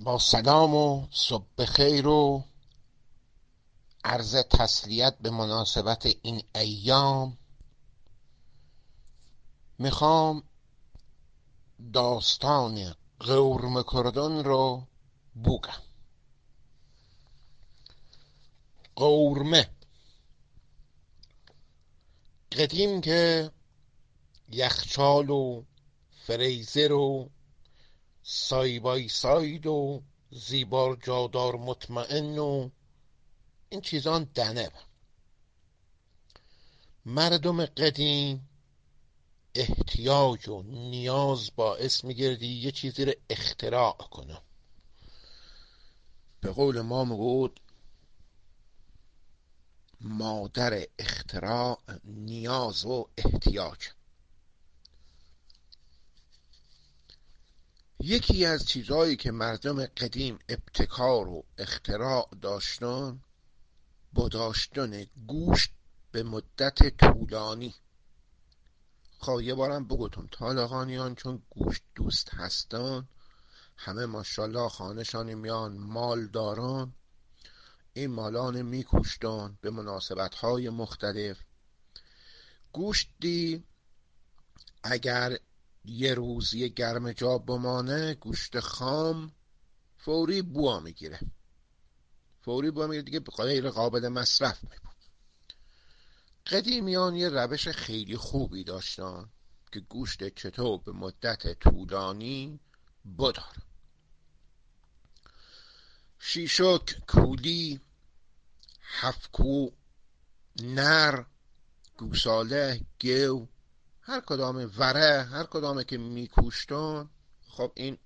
با سلام و صبح بخیر و عرض تسلیت به مناسبت این ایام، میخوام داستان قورمه کردن رو بگم. قورمه قدیم که یخچال و فریزر و سای بای ساید و زیبار جادار مطمئن و این چیزان دنه با. مردم قدیم احتیاج و نیاز باعث میگردی یه چیزی رو اختراع کنه. به قول ما میگود مادر اختراع نیاز و احتیاج. یکی از چیزهایی که مردم قدیم ابتکار و اختراع داشتن با داشتن گوشت به مدت طولانی. خب یه بارم بگوتم طالقانیان چون گوشت دوست هستن، همه ماشاءالله خانشانی میان مال دارن، این مالان میکوشتن به مناسبت‌های مختلف. گوشتی اگر یه روزی گرم جا بمانه، گوشت خام فوری بوا میگیره، دیگه غیر قابل مصرف میبود. قدیمیان یه روش خیلی خوبی داشتن که گوشت چطور به مدت طولانی بدار. شیشک، کولی، هفکو، نر، گوساله، گو، هر کدام وره، هر کدامه که میکوشتن، خب این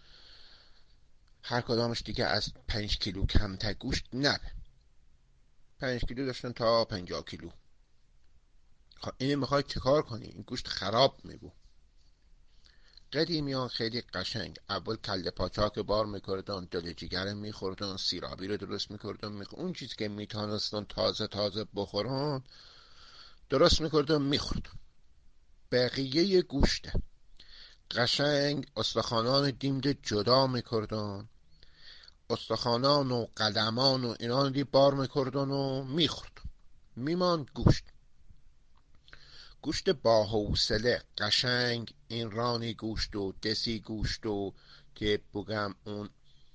هر کدامش دیگه از 5 کیلو کمتر گوشت نبه. 5 کیلو داشتن تا 50 کیلو. خب اینو میخوای چه کار کنی؟ این گوشت خراب میبو. قدیمیان خیلی قشنگ اول کله پاچاک بار میکردن، دل جگر میخوردن، سیرابی رو درست میکردن، اون چیزی که میتونستن تازه بخورن درست میکردن میخوردن. بقیه گوشت قشنگ استخوانان دیمده جدا میکردن، استخوانان و قدمان و اینا رو بار میکردن و میخوردن. میماند گوشت با حوصله قشنگ، این رانی گوشت و دسی گوشت و که بگم اون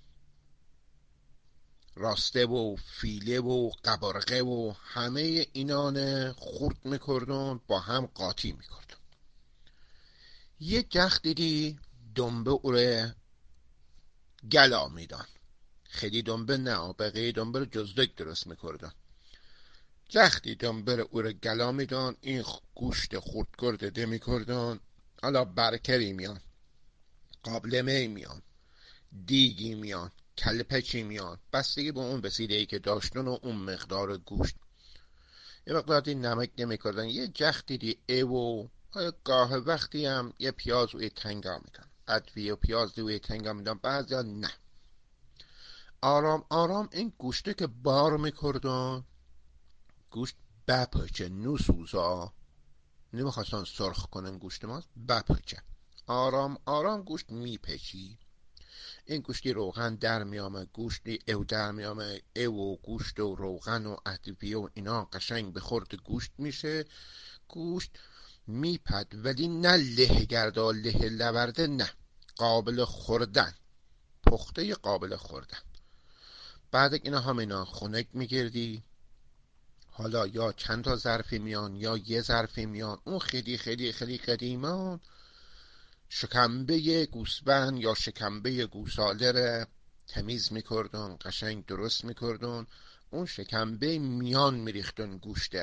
راسته و فیله و قبرقه و همه اینان خورد میکردن، با هم قاطی میکردن. یه جخت دیدی دنبه اوره گلا میدن، خیلی دنبه نه، بقیه دنبه رو جزدک درست میکردن. جختی دنبه رو اوره گلا میدن، این گوشت خورد کرده ده میکردن. حالا برکری میان، قابلمه میان، دیگی میان، کله پچی میان، بستگی به اون وسیله‌ای که داشتن و اون مقدار گوشت. یه مقداری نمک نمیکردن. یه جختی دی ایو گاه وقتی هم یه پیاز و یه تنگا میدن، ادویه و پیاز و یه تنگا میدن، بعضی ها نه. آرام آرام این گوشته که بار میکردن، گوشت بپچه نوسوزا، نمیخواستن سرخ کنن گوشت ما، بپچه آرام آرام گوشت میپچی. این گوشتی روغن در میامه، گوشتی او در میامه، او گوشت و روغن و ادویه و اینا قشنگ به خورد گوشت میشه. گوشت میپد ولی نه له گردا له لورده، نه، قابل خوردن، پخته قابل خوردن. بعد اینا همینا خنک میگردی. حالا یا چند تا ظرفی میان یا یه ظرفی میان. اون خیلی خیلی خیلی قدیمان شکمبه گوسفند یا شکمبه گوساله رو تمیز میکردن، قشنگ درست میکردن. اون شکمبه میان میریختن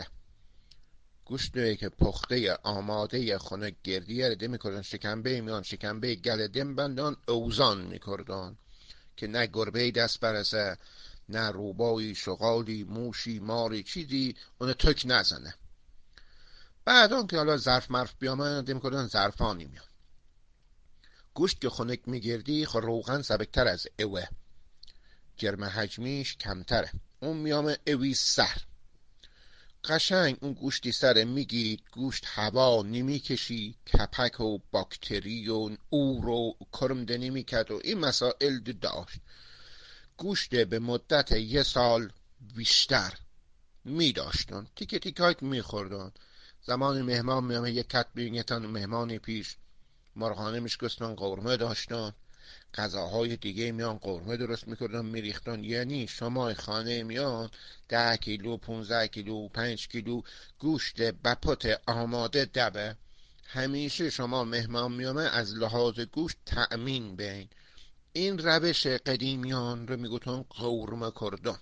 گوشته که پخته آماده خنک گردیه رده میکردن شکمبه میان، شکمبه گل دم بندان اوزان میکردن که نه گربه دست برسه، نه روبایی شغالی موشی ماری چیزی اون تک نزنه. بعد اون که حالا ظرف مرف بیامن ده میکردن ظرفانی میان. گوشت که خنک میگردی خب روغن سبکتر از اوه، جرم حجمیش کمتره، اون میامه اوی سر. قشنگ اون گوشتی سر میگید، گوشت هوا نمیکشی، کپک و باکتری و اور و کرمده نمیکرد و این مسائل داشت. گوشت به مدت 1 سال بیشتر میداشتن، تیکه تیکایت میخوردن. زمان مهمان میامه یک کت بینگتن مهمانی پیش مرغانه میشکستن، قورمه داشتن، غذاهای دیگه میان قورمه درست میکردن میریختن. یعنی شما خانه میان 10 کیلو 15 کیلو 5 کیلو گوشت بپت آماده دبه. همیشه شما مهمان میامه از لحاظ گوشت تأمین بین. این روش قدیمیان رو میگوتن قورمه کردن.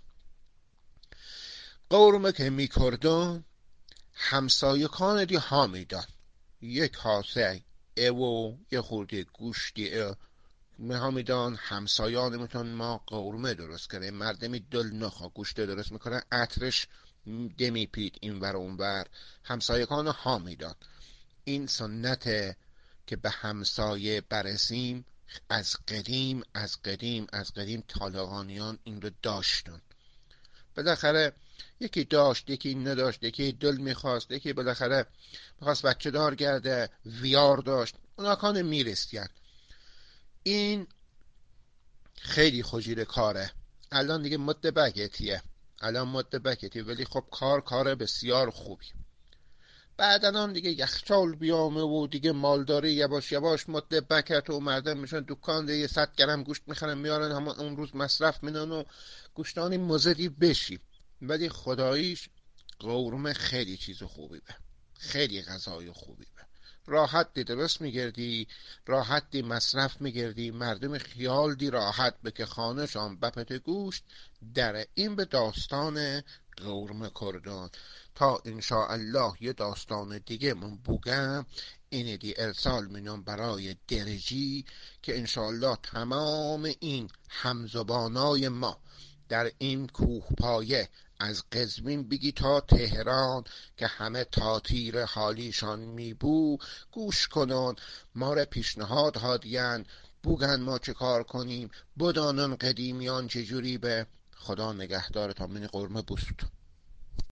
قورمه که میکردن همسایگان دی ها میدن، یک کاسه او یه خورده گوشتی میها میدان. همسایان میتون ما قورمه درست کنه، مردمی دل نخوا گوشت درست میکنه، عطرش دمی پید این ور اون ور، همسایگان ها میدان. این سنت که به همسایه برسیم از قدیم طالقانیان این رو داشتن. بالاخره یکی داشت، یکی نداشت، یکی دل میخواست، یکی بالاخره میخواست بچه دار گرده، ویار داشت، اونا کان میرسید. این خیلی خوشیره کاره. الان دیگه مده بکتیه، ولی خب کار بسیار خوبی. بعدن دیگه یخچال بیامه و دیگه مالداری یواش مده بکت و مردم میشن دکان دیگه 100 گرم گوشت میخرن میارن همون اون روز مصرف میدن و گوشتانی مزدی بشی. ولی خداییش قورمه خیلی چیز خوبی به، خیلی غذای خوبی به. راحت دی درست میگردی، راحت دی مصرف میگردی، مردم خیال دی راحت به که خانه شان بپت گوشت داره. این به داستان قورمه کردن. تا انشاءالله یه داستان دیگه من بگم اینه دی ارسال مینم برای درجی که انشاءالله تمام این همزبانای ما در این کوه پایه از قزوین بگی تا تهران که همه تا تیر حالیشان میبو گوش کنن، ما را پیشنهاد هادین بوگن ما چه کار کنیم، بدانن قدیمیان چجوری به. خدا نگهدار تا من قرمه بوست.